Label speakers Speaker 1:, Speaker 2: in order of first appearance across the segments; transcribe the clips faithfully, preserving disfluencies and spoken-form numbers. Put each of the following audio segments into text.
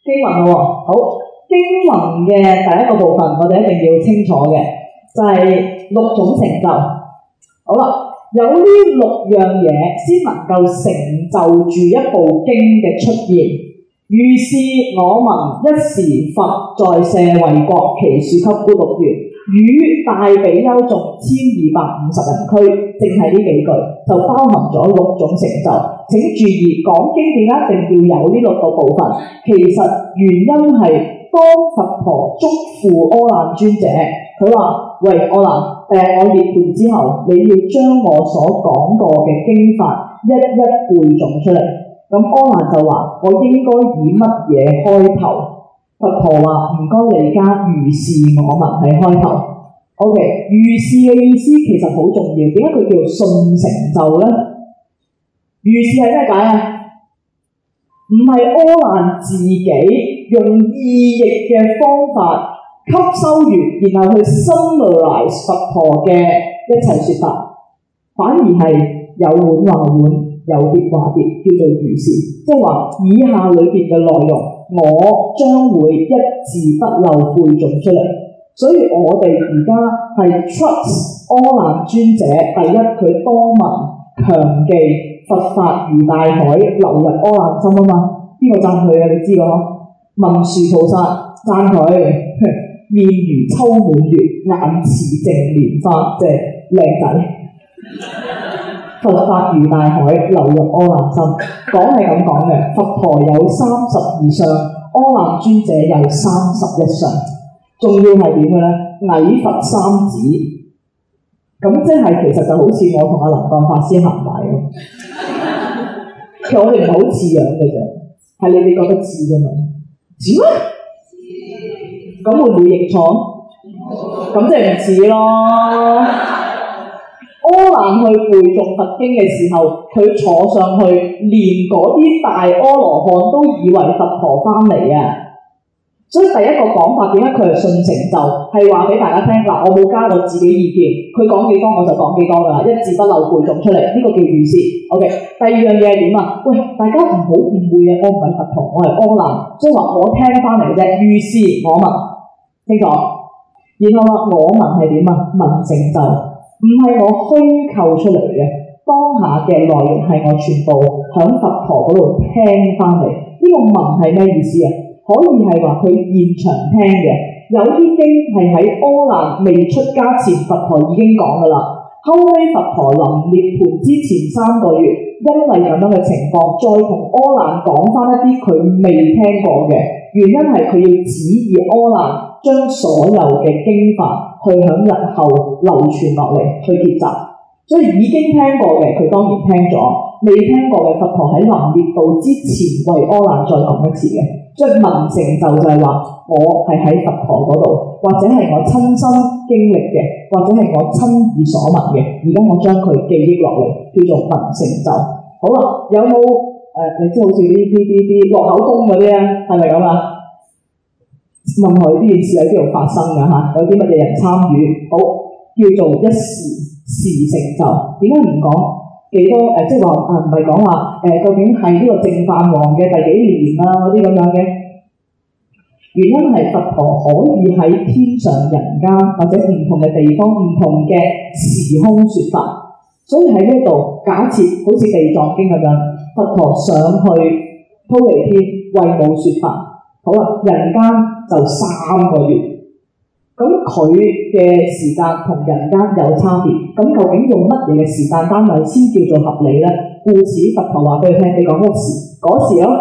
Speaker 1: 經文咯喎，好，經文嘅第一個部分，我哋一定要清楚嘅，就係、是、六種成就。好啦，有呢六樣嘢先能夠成就住一部經嘅出現。於是我民一時佛在舍衛國，其樹給孤獨園，與大比丘眾千二百五十人俱，淨係呢幾句就包含咗六種成就。請注意，講經點解一定要有呢六個部分？其實原因係當佛陀囑咐阿難尊者，佢話：喂，阿難，誒、呃，我涅槃之後，你要將我所講過嘅經法一一背誦出嚟。咁阿難就話：我應該以乜嘢開頭？佛陀話：唔該你加如是我聞喺開頭。O.K. 如是嘅意思其實好重要，點解佢叫順成就呢？如是係咩解啊？唔係阿難自己用意譯嘅方法吸收完，然後去 summarize 佛陀嘅一切說法，反而係有碗話碗，有碟話碟，叫做如是。即係話以下裏邊嘅內容，我將會一字不漏背誦出嚟。所以我哋而家係 trust 阿難尊者，第一佢多聞強記佛法如大海流入阿難心啊嘛。邊個讚佢啊？你知㗎嗬？文殊菩薩讚佢面如秋滿月，眼似淨蓮花，即係靚仔。佛法如大海流入阿難心，講係咁講嘅。佛陀有三十二相，阿難尊者有三十一相。仲要係點嘅咧？矮佛三子，咁即係其實就好似我同阿林幹法師行埋嘅。其實我哋唔係好似樣嘅啫，係你哋覺得似嘅嘛？似咩？咁會唔會認錯？咁即係唔似咯。阿難去背誦佛經嘅時候，佢坐上去，連嗰啲大阿羅漢都以為佛陀翻嚟啊！所以第一個講法點解佢係順成就，係話俾大家聽嗱，我冇加我自己意見，佢講幾多我就講幾多㗎啦，一字不漏背誦出嚟，呢、這個叫如是。OK， 第二樣嘢係點啊？喂，大家唔好誤會啊，我唔係佛陀，我係阿難，所以話我聽翻嚟嘅啫。如是我聞，清楚？然後話我聞係點啊？聞成就，唔係我虛構出嚟嘅，當下嘅內容係我全部響佛陀嗰度聽翻嚟。呢、這個聞係咩意思啊？可以係話佢現場聽嘅，有啲經係喺阿難未出家前，佛陀已經講㗎啦。後尾佛陀臨涅槃之前三個月，因為咁樣嘅情況，再同阿難講翻一啲佢未聽過嘅，原因係佢要指意阿難將所有嘅經法去響日後流傳落嚟，去結集。所以已經聽過嘅，佢當然聽咗；未聽過嘅，佛陀喺臨滅度之前為阿難再講一次嘅。即係聞成就就係話，我係喺佛陀嗰度，或者係我親身經歷嘅，或者係我親耳所聞嘅。而家我將佢記憶落嚟，叫做聞成就。好啦，有冇誒、呃？你知好似啲啲啲啲落口供嗰啲咧，係咪咁啊？問佢呢件事喺邊度發生㗎嚇？有啲乜嘢人參與？好，叫做一時時成就。點解唔講？幾多誒、呃，即係話啊，唔係講話誒，究竟係呢個淨飯王嘅第幾年啊？嗰啲咁樣嘅原因係佛陀可以喺天上人間或者唔同嘅地方、唔同嘅時空説法，所以喺呢度假設好似地藏經咁樣，佛陀上去忉利天為母説法，好啦，人間就三個月。咁佢嘅時間同人間有差別，咁究竟用乜嘢嘅時間單位先叫做合理呢？故此佛陀話俾佢聽，你講嗰時嗰時咯。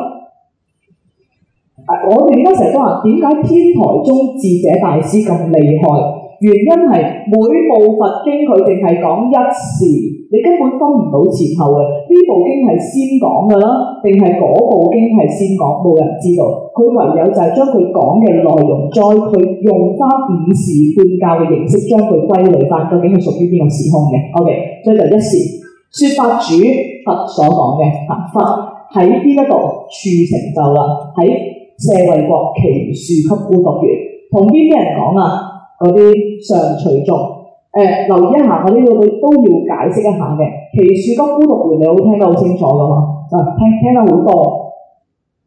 Speaker 1: 我哋而家成日都話點解天台宗智者大師咁厲害？原因係每部佛經佢淨係講一時，你根本分唔到前後嘅。呢部經係先講㗎啦，定係嗰部經係先講，冇人知道。佢唯有就係將佢講嘅內容，再佢用翻五時半教嘅形式將佢歸類翻，究竟係屬於邊個時空嘅 ？OK， 所以就一時說法主佛所講嘅，佛喺邊一度處成就啦？喺舍衛國其樹給孤獨園，同邊啲人講啊？嗰啲上隨眾，誒、呃、留意一下，我呢度都要解釋一下嘅。其樹給孤獨園你好聽得好清楚㗎嘛？就聽聽得好多，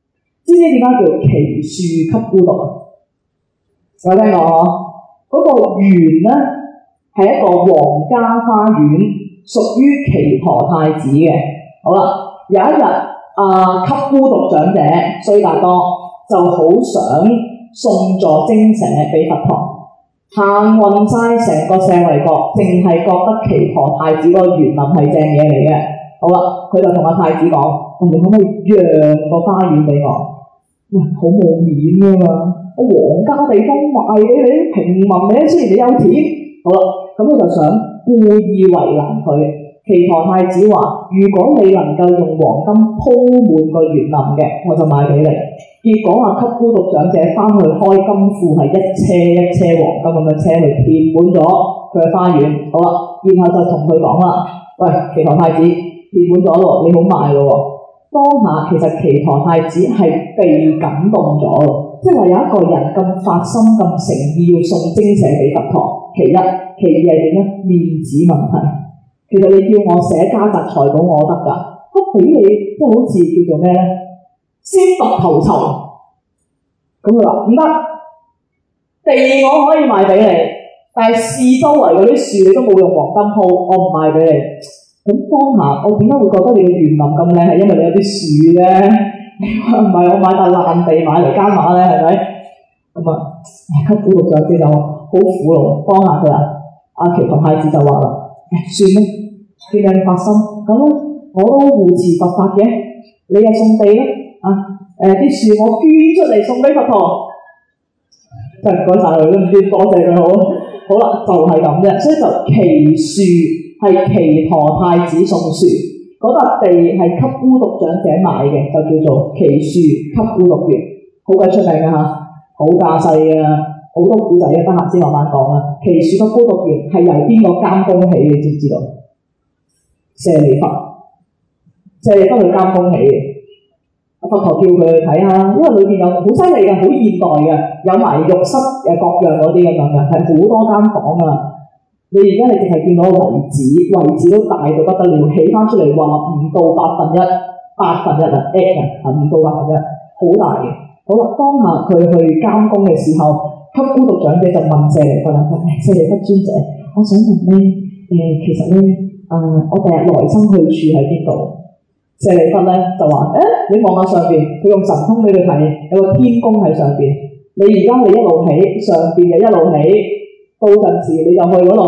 Speaker 1: 知唔知點解叫奇樹給孤獨啊？有聽過嗬？嗰、那個園咧係一個皇家花園，屬於耆陀太子嘅。好啦，有一日啊，給孤獨長者須達多就好想送座精舍俾佛陀。行勻晒成個舍衛國，淨係覺得耆陀太子嗰個園林係正嘢嚟嘅。好啦，佢就同阿太子講：你可唔可以讓個花園俾我？喂，好冇面㗎嘛！我皇家地方賣俾你，平民你雖然你有錢，好啦，咁佢就想故意為難佢。耆陀太子話：如果你能夠用黃金鋪滿個園林嘅，我就買俾你。結果啊，給孤獨長者翻去開金庫，係一車一車黃金咁嘅車去填滿咗佢嘅花園。好啦，然後就同佢講啦：喂，耆陀太子，填滿咗咯，你好賣咯喎！當下其實耆陀太子係被感動咗咯，即係話有一個人咁發心咁誠意要送精舍俾佛陀。其一，其二係點咧？面子問題。其實你叫我寫家宅財寶我得㗎，我俾你即係好似叫做咩咧？先拔頭籌。咁佢話唔得，地我可以賣俾你，但係四周圍嗰啲樹你都冇用黃金鋪，我唔賣俾你。咁當下我點解會覺得你嘅園林咁靚？係因為你有啲樹啫，唔係我買笪爛地買嚟加碼咧，係咪？咁啊，給孤獨長者就好苦惱。當下佢啊，阿耆陀太子就話啦：算啦，見你發心，咁我都護持佛法嘅，你又送地啦，啊誒啲樹我捐出嚟送俾佛陀，真係唔該曬佢，都唔知多謝佢好。好啦，就係咁啫，所以就奇樹。係耆陀太子送樹，嗰笪地係給孤獨長者買嘅，就叫做奇樹給孤獨園，好鬼出名㗎嚇，好架勢㗎，好多古仔嘅，得閒先慢慢講啦。奇樹給孤獨園係由邊個監工起嘅？知唔知道？舍利弗，舍利弗去監工起嘅。佛陀叫佢去睇下，因為裏邊有好犀利嘅，好現代嘅，有埋浴室誒各樣嗰啲咁樣嘅，係好多間房啊。你而家你淨係見到遺址，遺址都大到不得了，起翻出嚟話唔到百分一，百分一啊 ，eight 啊，唔到百分一，好大嘅。好啦，當下佢去監工嘅時候，給孤獨長者就問舍利弗啦，舍利弗尊者，我想問咧，誒、呃，其實咧，誒、呃，我第日來生去處喺邊度？舍利弗咧就話，誒，你望下上邊，佢用神通俾你睇，有個天宮喺上邊，你而家你一路起，上邊就一路起。到陣時你就去嗰度，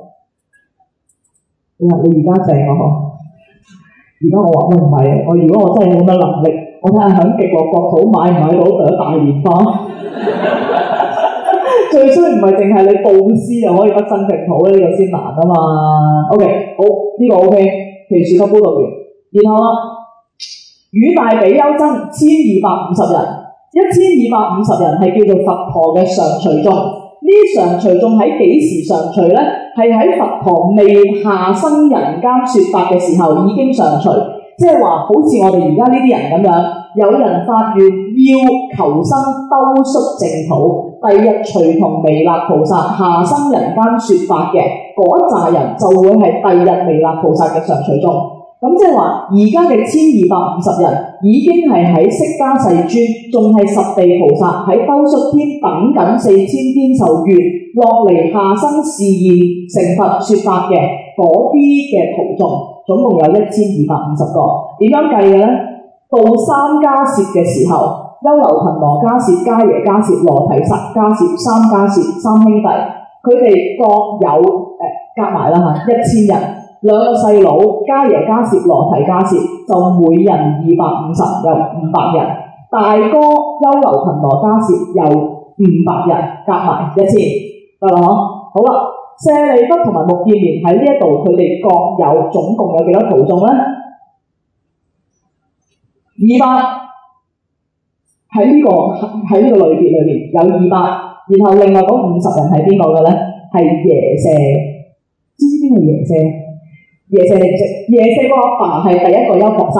Speaker 1: 你話你而家正啊嗬？而家我話喂唔係，我如果我真係冇乜能力，我睇下響極樂國土買唔買到朵大蓮花。最衰唔係淨係你布施就可以得生淨土呢個先難啊嘛。OK， 好呢、這個 OK， 奇樹給孤獨園。然後啦，與大比丘僧千二百五十人，一千二百五十人係叫做佛陀嘅常隨眾。呢啲常隨眾喺幾時常隨呢？係喺佛陀未下生人間說法嘅時候已經常隨，即係話好似我哋而家呢啲人咁樣，有人發願要求生兜率淨土，第日隨同彌勒菩薩下生人間說法嘅嗰一紮人就會係第日彌勒菩薩嘅常隨眾。咁即係話，而家嘅千二百五十人已經係喺釋迦世尊，仲係十地菩薩喺兜率天等緊四千天受願落嚟下生示現成佛說法嘅嗰啲嘅徒眾，總共有一千二百五十個。點樣計嘅呢？到三迦葉嘅時候，優樓頻羅迦葉、迦耶迦葉、羅提薩迦葉三迦葉三兄弟，佢哋各有誒夾埋啦嚇一千人。兩個細佬迦耶迦葉、羅提迦葉就每人二百五十，有五百人。大哥優樓頻羅迦葉有五百人，夾埋一千，得啦嗬。好啦，舍利弗同埋目犍連喺呢一度，佢哋各有總共有幾多徒眾咧？二百喺呢個喺呢個類別裏邊有二百，然後另外嗰五十人係邊個嘅咧？係耶舍，知唔知邊個耶舍？耶舍你唔識，耶舍個阿爸係第一個優婆塞。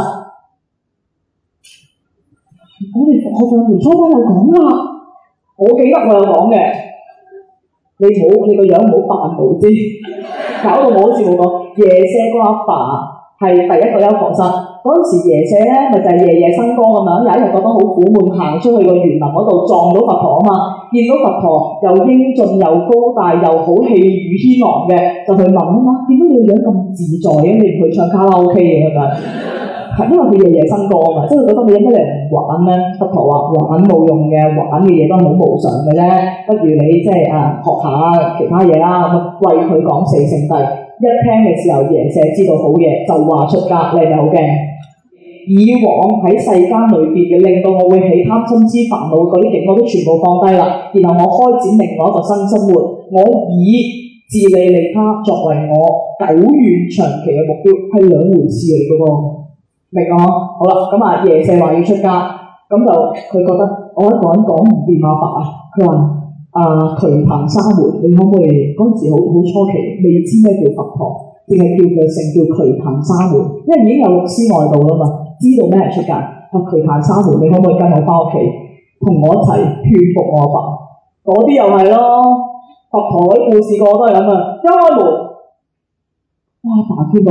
Speaker 1: 我哋我上年初班有講啦，我記得我有講嘅。你冇你個樣唔好扮無知，搞到我好似冇講。耶舍個阿爸係第一個優婆塞。嗰陣時耶舍咧，咪就係夜夜笙歌咁樣。有一日覺得好苦悶，行出去個園林嗰度撞到佛陀啊嘛，見到佛陀又英俊又高大又好氣宇軒昂嘅，就去問啊嘛，點解你個樣咁自在嘅？你唔去唱卡拉 OK 嘅咁樣？係因為佢夜夜笙歌啊嘛，即係佢覺得你有乜嚟唔玩咧？佛陀話玩冇用嘅，玩嘅嘢都係好無常嘅啫，不如你即係啊學下其他嘢啦，咁為佢講四聖諦。一聽嘅時候，耶舍知道好嘢，就話出家，你係咪好驚？以往喺世間裏邊嘅令到我會起貪嗔痴煩惱嗰啲境，我都全部放低啦。然後我開展另外一個新生活，我以自利利他作為我久遠長期嘅目標，係兩回事嚟嘅喎，明啊？好啦，咁啊耶舍話要出家，咁就佢覺得我一個人講唔掂阿爸啊，佢話啊瞿曇沙門，你可唔可以嗰陣時好好初期未知咩叫佛陀，淨係叫佢姓叫瞿曇沙門，因為已經有六師外道啦嘛。知道咩係出家？啊，瞿曇沙門，你可唔可以跟我翻屋企，同我一齊勸服我阿爸？嗰啲又係咯，佛陀啲故事個個都係咁啊！一開門，哇！阿爸見到，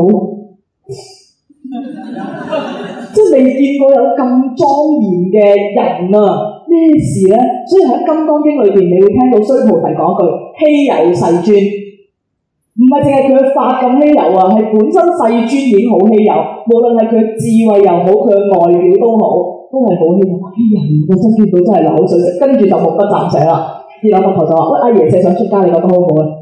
Speaker 1: 即係未見過有咁莊嚴嘅人啊！咩事咧？所以喺《金剛經》裏邊，你會聽到須菩提講一句：稀有世尊。唔係淨係佢嘅法咁稀有啊，係本身世尊已經好稀有，無論係佢嘅智慧又好，佢嘅外表都好，都係好稀有。哎呀，我真見到真係流口水，跟住就目不暫捨啦。然後佛陀就話：喂，阿耶舍想出家，你覺得好唔好啊？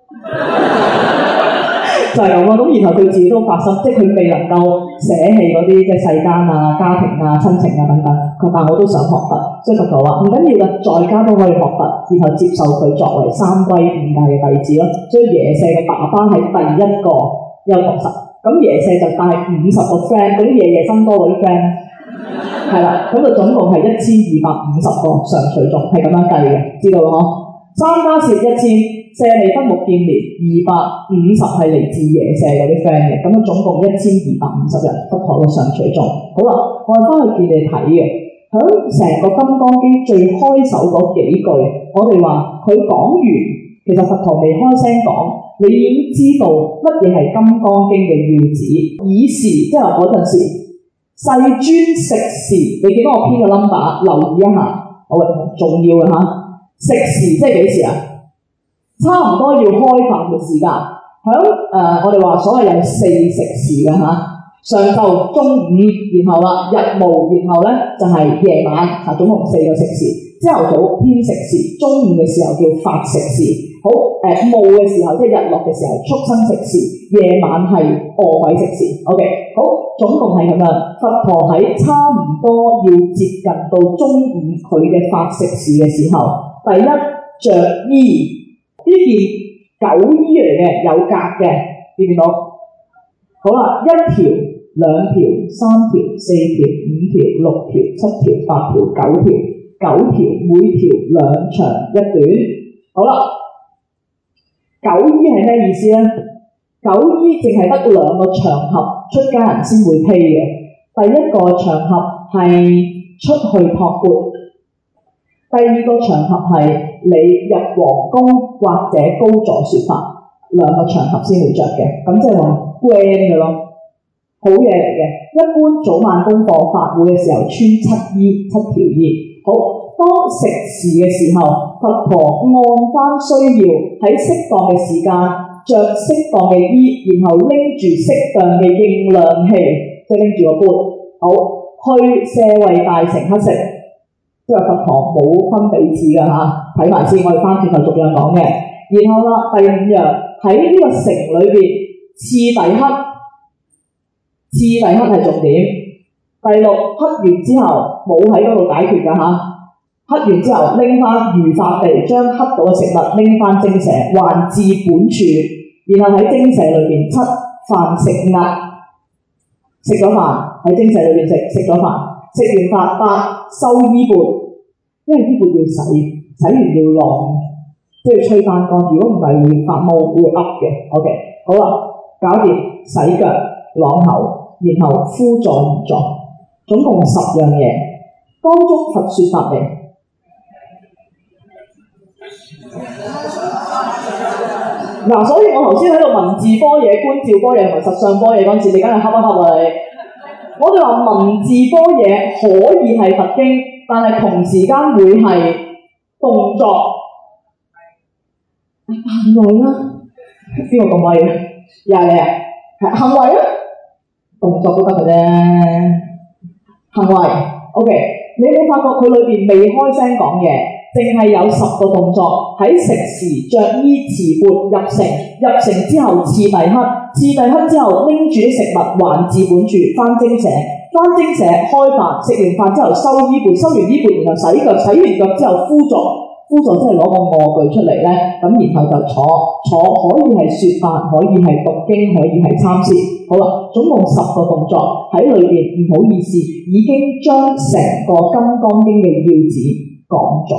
Speaker 1: 就係咁咯。咁然後佢自己都發生，即係佢未能夠捨棄嗰啲即係世間啊、家庭啊、親情啊等等。佢但我都想學佛，所以佛陀話唔緊要嘅，在家都可以學佛，然後接受佢作為三歸五戒嘅弟子咯。所以耶舍嘅爸爸係第一個優婆塞，咁耶舍就帶五十個 friend， 嗰啲夜夜笙歌嗰啲 friend 係啦，咁就總共係一千二百五十個上隨眾，係咁樣計嘅，知道咯？三加攝一千，舍利弗、目犍連二百五十係嚟自耶舍嗰啲 friend 嘅，咁啊總共一千二百五十人，佛陀嘅上隨眾。好啦，我哋翻去見你睇嘅。喺成個《金剛經》最開首嗰幾句，我哋話佢講完，其實佛陀未開聲講，你已經知道乜嘢係《金剛經》嘅要旨。以時即係嗰陣時，世尊食時，你見到我編嘅 number， 留意一下，好重要嘅嚇。食時即係幾時啊？差唔多要開飯嘅時間。喺誒、呃，我哋話所謂有四食時嘅嚇。上晝、中午，然後啦，日暮，然後咧就係、是、夜晚，嚇，總共四個食時。朝頭早天食時，中午嘅時候叫法食時，好誒暮嘅時候即係日落嘅時候畜生食時，夜晚係餓鬼食時。OK， 好，總共係咁樣。佛陀喺差唔多要接近到中午佢嘅法食時嘅時候，第一着衣，呢件九衣嚟嘅，有格嘅，見唔見到？好啦，一條、兩條、三條、四條、五條、六條、七條、八條、九條，九條每條兩長一短。好啦，九衣係咩意思咧？九衣淨係得兩個場合出家人先會披嘅。第一個場合係出去托缽，第二個場合係你入皇宮或者高座說法，兩個場合先會着嘅。咁即係話grand 嘅咯，好嘢嚟嘅。一般早晚功課法會嘅時候穿七衣七條衣。好，當食時嘅時候，佛陀按翻需要喺適當嘅時間着適當嘅衣，然後拎住適當嘅應量器，即係拎住個缽，好去舍衛大城乞食。即係佛陀冇分彼此㗎嚇，睇埋先，我哋翻轉頭逐樣講嘅。然後啦，第五樣喺呢個城裏邊。次第乞，次第乞係重點。第六，乞完之後冇喺嗰度解決㗎嚇，乞完之後拎翻如法地，將乞到嘅食物拎翻精舍，還至本處。然後喺精舍裏邊，七飯食壓，食咗飯喺精舍裏邊食，食咗飯，食完飯八收衣缽，因為衣缽要洗，洗完要晾，即係吹翻乾。如果唔係會發毛會噏嘅。OK， 好啦。搞掂洗腳、啷口，然後敷座而坐，總共十樣嘢。當中佛說法未？ 嗱，所以我頭先喺度文字科嘢、觀照科嘢同埋實相科嘢嗰陣時，你梗係恰一恰啊你！我哋話文字科嘢可以係佛經，但係同時間會係動作行為啦。邊個咁威啊？又係你啊？係行為啊？動作都得嘅啫。行為 ，OK。你有冇發覺佢裏邊未開聲講嘢，淨係有十個動作喺食時、着衣、持缽、入城，入城之後次第刻，次第刻之後拎住啲食物還至本處，翻精舍，翻精舍開飯，食完飯之後收衣缽，收完衣缽然後洗腳，洗完腳之後敷座，敷座即係攞個臥具出嚟咧，咁然後就坐坐，可以係説法，可以係讀經，可以係參禪。好啦，總共十個動作喺裏邊，唔好意思，已經將成個《金剛經》嘅要旨講咗。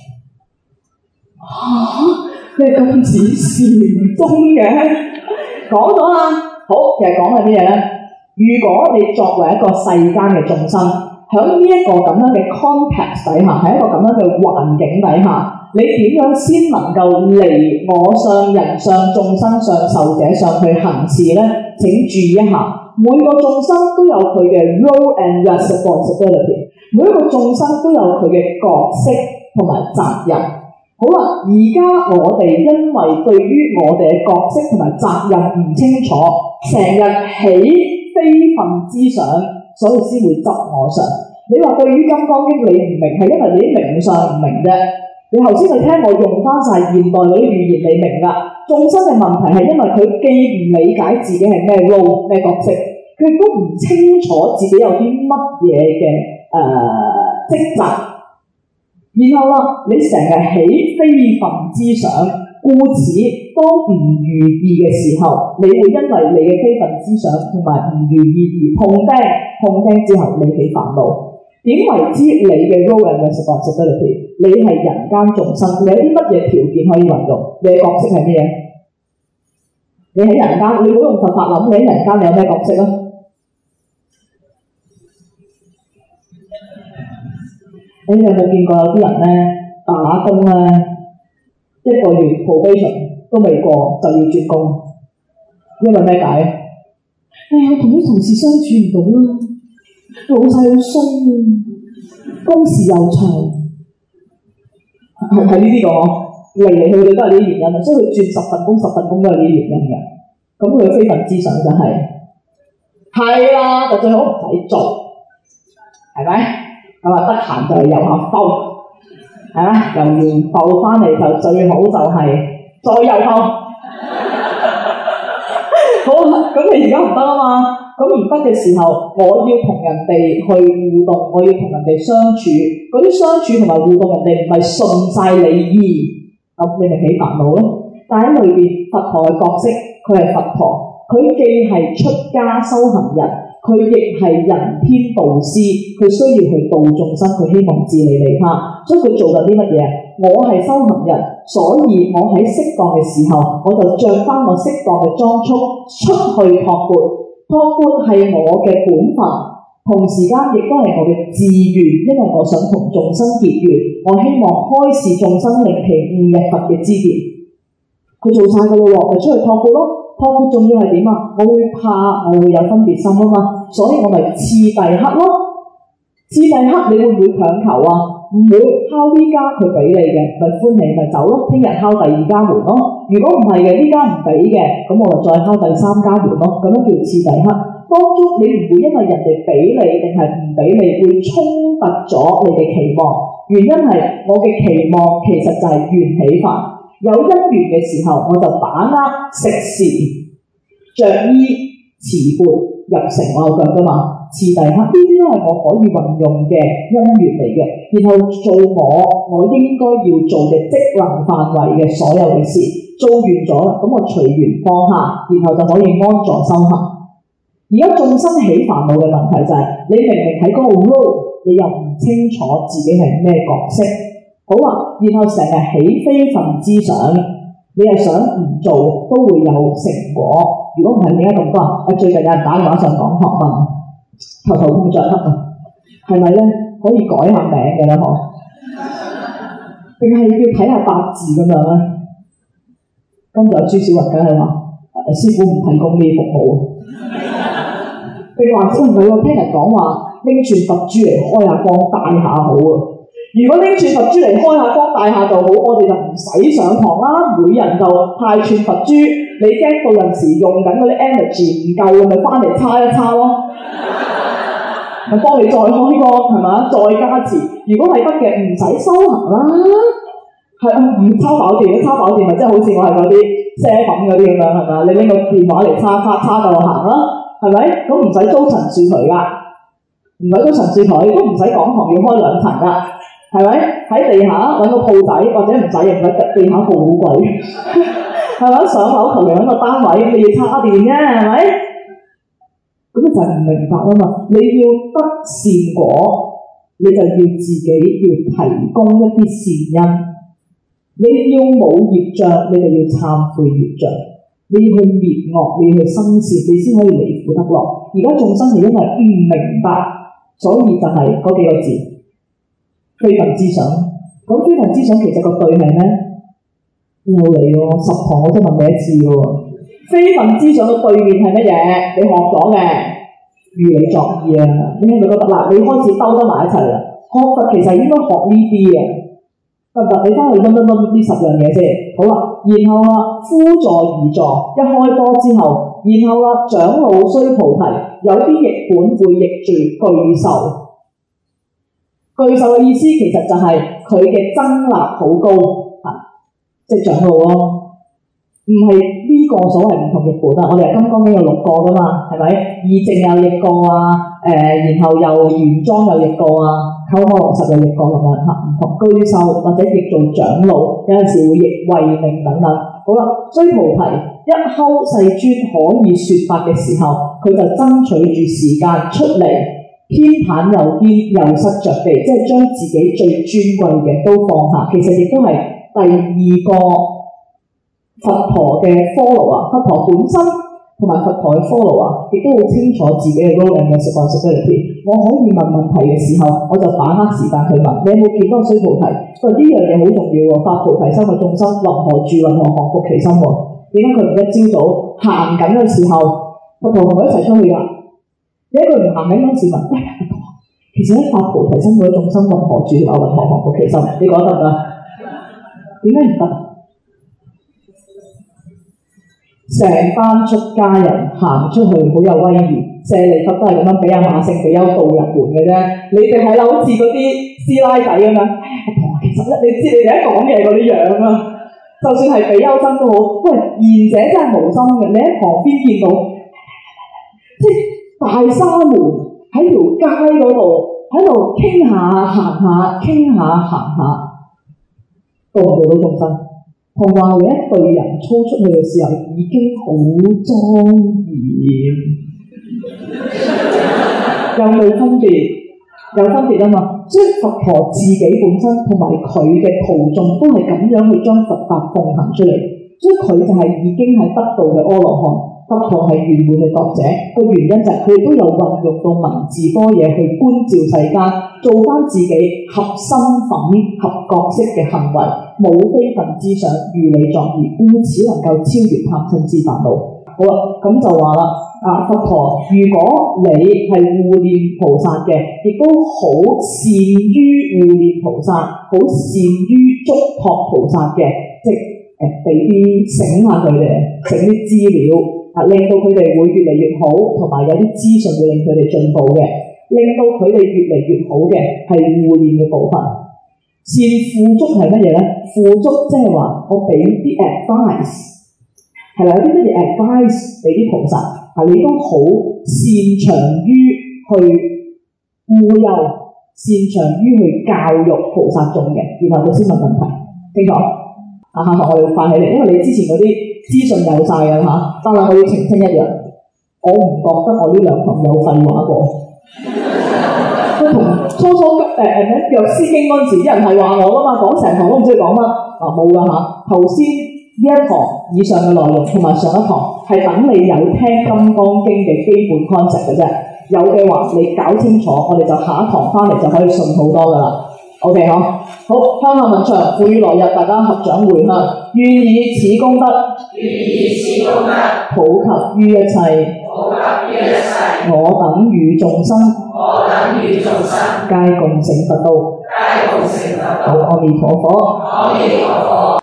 Speaker 1: 嚇！你咁似禪宗嘅，講咗啦。好，其實講係咩嘢咧？如果你作為一個世間嘅眾生，喺呢一個咁樣嘅 context 底下，喺一個咁樣嘅環境底下，你點樣先能夠離我相、人相、眾生相、壽者相去行事咧？請注意一下，每個眾生都有佢嘅 role and responsibility， 每一個眾生都有佢嘅角色同埋責任。好啦，而家我哋因為對於我哋嘅角色同埋責任唔清楚，成日起非分之想，所以先會執我相。你話對於《金剛經》你唔明，係因為你啲名相唔明啫。你頭先去聽我用翻晒現代嗰啲語言，你明啦。眾生嘅問題係因為佢既唔理解自己係咩 role 咩角色，佢都唔清楚自己有啲乜嘢嘅誒職責。然後啦，你成日起非分之想，故此當唔如意嘅時候，你會因為你嘅非分之想同埋唔如意而碰釘，碰釘之後你起煩惱。點為之你嘅 role and responsibility？ 你係人間眾生，你有啲乜嘢條件可以運用？你嘅角色係咩嘢？你喺人間，你唔好用佛法諗，你喺人間你有咩角色啊？你有冇見過有啲人咧打工咧一個月 probation 都未過就要轉工？因為咩解？哎呀，同啲同事相處唔到啦。老細好鬆啊，工時又長，係係呢啲個嚟嚟去去都係呢啲原因啊，所以佢轉十份工十份工都係呢啲原因嘅。咁佢嘅非分之想就係係啦，就最好唔使做，係咪？咁啊得閒就遊下埠，係咪？遊完埠翻嚟就最好就係再遊埠。好，咁你而家唔得啊嘛。咁唔得嘅時候，我要同人哋去互動，我要同人哋相處，嗰啲相處同埋互動，人哋唔係順晒你意，咁你咪起煩惱咯。但喺裏邊，佛陀嘅角色，佢係佛陀，佢既係出家修行人，佢亦係人天導師，佢需要去度眾生，佢希望自利利他，所以佢做緊啲乜嘢？我係修行人，所以我喺適當嘅時候，我就着翻我適當嘅裝束出去托缽。托缽係我嘅本分，同時間亦都係我嘅志願，因為我想同眾生結緣，我希望開示眾生令其悟入佛嘅之見。佢做晒㗎咯喎，咪出去托缽咯。托缽仲要係點啊？我會怕，我會有分別心啊嘛，所以我咪次第刻咯。次第刻你會唔會強求啊？唔會，敲呢家佢俾你嘅，咪歡喜咪走咯。聽日敲第二家門咯。如果唔係嘅，呢家唔俾嘅，咁我就再敲第三家門咯。咁樣叫次第刻。當中你唔會因為人哋俾你定係唔俾你，會衝突咗你嘅期望。原因係我嘅期望其實就係緣起法。有因緣嘅時候，我就把握食時、着衣、持缽、入城我有腳㗎嘛。次第刻呢啲都係我可以運用嘅因緣嚟嘅，然後做我我應該要做嘅職能範圍嘅所有嘅事，做完咗啦，咁我隨緣放下，然後就可以安坐修行。而家眾生起煩惱嘅問題就係、是，你明明喺嗰個 role，你又唔清楚自己係咩角色，好啊，然後成日起非分之想，你又想唔做都會有成果。如果唔係點解咁多啊？最近有人打電話上講學問。頭頭碰著黑啊，係咪咧？可以改下名嘅啦，嗬？定係要睇下八字咁樣咧？ 跟住阿朱小雲梗係話：師傅唔提供呢啲服務。定或者唔係喎？聽人講話拎住佛珠嚟開下光戴下好啊！如果拎住佛珠嚟開下光戴下就好，我哋就唔使上堂啦。每人就派串佛珠，你驚到陣時用緊嗰啲 energy 唔夠，咪翻嚟叉一叉咯，咪幫你再開光係嘛？再加持。如果係得嘅，唔使修行啦。係啊，唔抄飽電，抄飽電咪即係好似我係嗰啲啡粉嗰啲咁樣係嘛？你拎個電話嚟叉叉叉就行啦，係咪？咁唔使租陳樹台㗎，唔使租陳樹台，都唔使講堂要開兩層㗎，係咪？喺地下揾個鋪仔或者唔使，唔使地下鋪好貴，係咪？上樓求其揾個單位，你要叉電啫，係咪？咁就係唔明白啊嘛！你要得善果，你就要自己要提供一啲善因。你要冇業障，你就要懺悔業障。你要去滅惡，你要去生善，你先可以離苦得樂。而家眾生係因為唔明白，所以就係嗰幾個字非分之想。咁非分之想其實個對係咩？又嚟喎，十堂我都問你一次喎。非分之想嘅對面係乜嘢？你學咗嘅如理作意啊！你係咪覺得嗱？你開始兜得埋一齊啦。學佛其實應該學呢啲嘅。得唔得？你翻去諗一諗呢十樣嘢先，好啦。然後啦，輔助而坐，一開波之後，然後啦，長老須菩提，有啲譯本會譯住具受。具受嘅意思其實就係佢嘅僧臘好高，嚇，即係長老咯。唔係呢個所謂唔同譯本啊，我哋係金剛經有六個噶嘛，係咪？義淨有譯過啊，誒、呃，然後又玄奘有譯過啊，鳩摩羅什有譯過咁樣嚇，唔同居修或者譯做長老，有陣時會譯慧命等等。好啦，須菩提，一睺世尊可以説法嘅時候，佢就爭取住時間出嚟，偏袒右邊，右膝着地，即係將自己最尊貴嘅都放下。其實亦都係第二個。佛陀嘅 follow 啊，佛陀本身同埋佛陀嘅 follow 啊，亦都好清楚自己嘅 role and responsibility。我可以問問題嘅時候，我就把握時間去問。你有冇見到須菩提？佢話呢樣嘢好重要喎，發菩提心嘅眾生，云何住，云何降伏其心喎？點解佢唔一朝早行緊嘅時候，佛陀同佢一齊出去㗎？點解佢唔行緊嗰時問？喂，佛陀，其實咧發菩提心嘅眾生，云何住，云何降伏其心？你講得唔得？點解唔得？成班出家人行出去好有威儀，舍利弗都係咁樣俾阿馬勝比丘導入門嘅啫。你哋係啦，好似嗰啲師奶仔咁樣。其實咧，你知你哋一講嘢嗰啲樣啊，就算係比丘僧都好。喂，賢者真係無心嘅，你喺旁邊見到，即係大沙門喺條街嗰度喺度傾下行下，傾下行下，度唔度到眾生？同話有一隊人操出去嘅時候已經好莊嚴，有冇分別？有分別啊嘛！所以佛陀自己本身同埋佢嘅徒眾都係咁樣去將佛法奉行出嚟，所以佢就係已經係得道嘅阿羅漢。佛陀係圓滿嘅覺者，個原因就係佢哋都有運用到文字多嘢去觀照世間，做翻自己合身份、合角色嘅行為，冇非分之想，如理作意，故此能夠超越貪嗔痴煩惱。好啦，咁就話啦，啊佛陀，如果你係護念菩薩嘅，亦都好善於護念菩薩，好善於囑託菩薩嘅，即係誒俾啲醒下佢哋，整啲資料。啊！令到佢哋會越嚟越好，同埋有啲資訊會令佢哋進步嘅，令到佢哋越嚟越好嘅係護念嘅部分。善付囑係乜嘢咧？付囑即係話我俾啲 advice， 係啦，有啲乜嘢 advice 俾啲菩薩，啊你都好擅長於去護佑，擅長於去教育菩薩眾嘅，然後佢先問問題，清楚？啊下下我要快起嚟，因為你之前嗰啲資訊有晒㗎嚇，但係我要澄清一樣，我唔覺得我呢兩堂有廢話過。佢同初初誒誒咩藥師經嗰陣時，啲人係話我㗎嘛，講成堂都唔知佢講乜，啊冇㗎嚇。頭先呢一堂以上嘅內容同埋上一堂係等你有聽金剛經嘅基本 concept 嘅啫，有嘅話你搞清楚，我哋就下一堂翻嚟就可以順好多㗎啦。 OK 嗬，好，向下文長，賦予來日，大家合掌回向，願以此功德，願以此功德，普及於一切，普及於一切，我等與眾生，我等與眾生，皆共成佛道，皆共成佛道。好，阿彌陀佛，阿彌陀佛。